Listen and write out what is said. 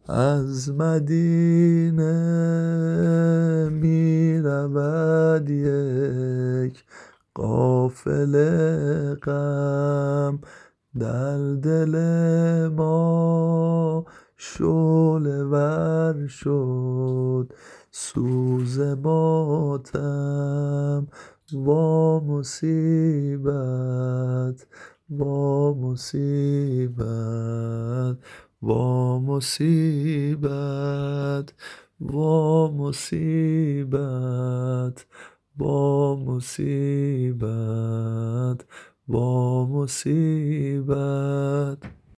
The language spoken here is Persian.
از مدینه می رود یک قافله غم، در دل ما شعله ور شد سوز ماتم. وا مصیبت، وا مصیبت، وا مصیبت، وا مصیبت، وا مصیبت، وا مصیبت.